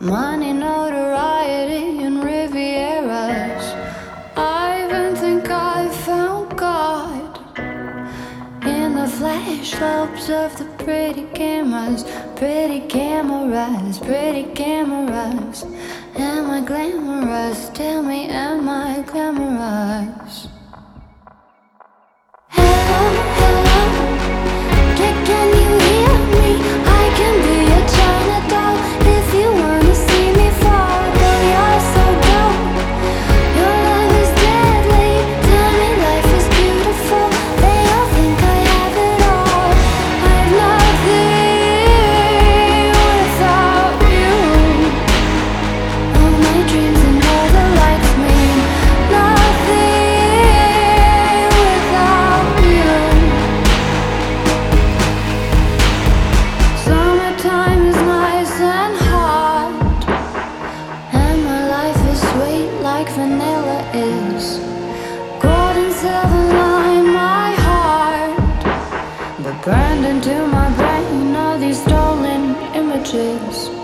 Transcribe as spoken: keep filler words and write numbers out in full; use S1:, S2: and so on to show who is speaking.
S1: Money, notoriety, and Rivieras. I even think I found God in the flashbulbs of the pretty cameras. Pretty cameras, pretty cameras. Am I glamorous? Tell me, am I glamorous? Hello, hello, can, can you hear me? I can be a China doll if you wanna see me fall. Girl, you're so dope, your love is deadly. Tell me life is beautiful, they all think I have it all. I'm nothing without you. All my dreams and all the lights mean nothing without you. Summertime is nice and hot, and my life is sweet like vanilla is. Gold and silver line my heart, but burned into my brain all these stolen images.